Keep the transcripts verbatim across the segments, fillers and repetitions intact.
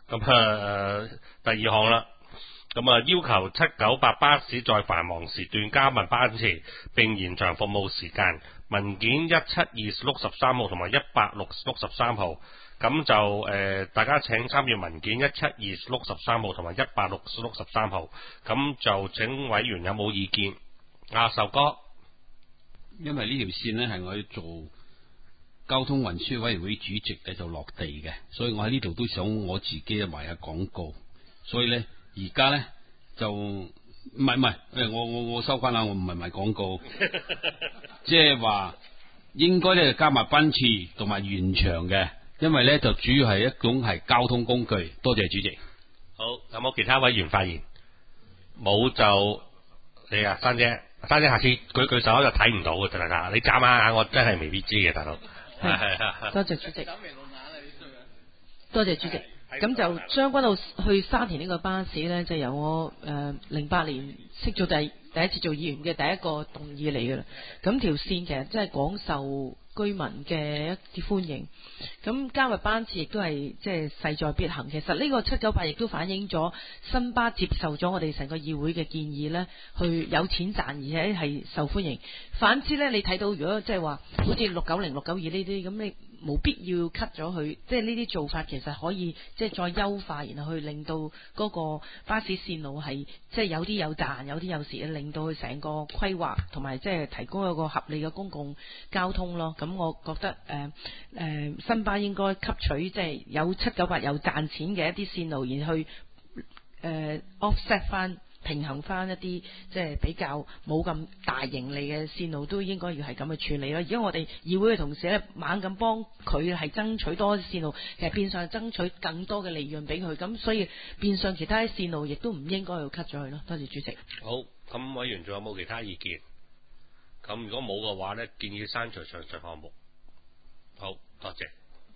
咁啊，第二項啦。咁啊，要求七九八巴士在繁忙時段加密班次，並延長服務時間。文件一七二六十三號同埋一八六六十三號，咁就誒、呃，大家請參閱文件一七二六十三號同埋一八六六十三號。咁就請委員有冇意見？阿壽哥， 因為呢條線呢係我要做交通運輸委員會主席嘅，就落地嘅，所以我喺呢度都想我自己賣下廣告，所以呢。而家咧就唔係唔係，誒我我我收翻啦，我唔係賣廣告，即係話應該咧加埋班次同埋延長嘅，因為咧就主要係一種係交通工具。多謝主席。 好，有冇其他委員發言？冇就你啊，珊姐，珊姐下次舉舉手就睇唔到嘅，大家你眨下眼，我真係未必知嘅，大佬。係係係。 多謝主席。多謝主席。咁就將軍澳去沙田呢個巴士呢，就由我誒零八年識咗第第一次做議員嘅第一個動議嚟嘅啦。咁條線其實真係廣受居民嘅一啲歡迎。咁加密班次亦都係即係勢在必行。其實呢個七九八亦都反映咗新巴接受咗我哋成個議會嘅建議呢，去有錢賺，而且係受歡迎。反之呢，你睇到如果即係話好似六九零、六九二呢啲咁，你冇必要 cut 咗佢，即係呢啲做法其實可以即係再優化，然後去令到嗰個巴士線路係即係有啲有賺，有啲有蝕，令到佢成個規劃同埋即係提供一個合理嘅公共交通咯。咁我覺得誒誒、呃呃、新巴應該吸取即係有七九八有賺錢嘅一啲線路，然後去誒、呃、offset 翻。平衡翻一啲即係比較冇咁大盈利嘅線路，都應該要係咁去處理咯。而家我哋議會嘅同事咧，猛咁幫佢係爭取多啲線路，其實變相爭取更多嘅利潤俾佢，咁所以變相其他啲線路亦都唔應該要 cut 咗佢咯。多謝主席。 好，咁委員仲有冇其他意見？咁如果冇嘅話咧，建議刪除上述項目。好，多謝。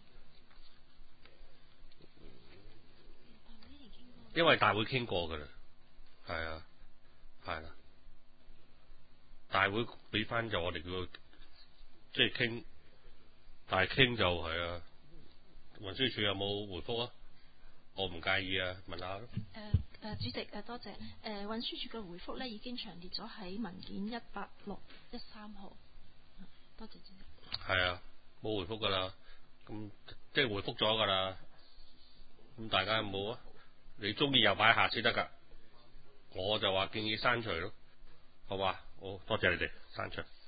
因為大會傾過㗎啦。係啊，係啦，大會俾翻就我哋叫即係傾，但係傾就係啊。運輸署有冇回覆啊？我唔介意啊，問下咯。 誒誒，主席誒，多謝。誒，運輸署嘅回覆咧已經詳列咗喺文件一八六一三號。多謝主席。 係啊，冇回覆噶啦，咁即係回覆咗噶啦。咁大家有冇啊？你中意又擺下先得噶。我就話建議刪除咯，好嘛？好，多謝你哋刪除。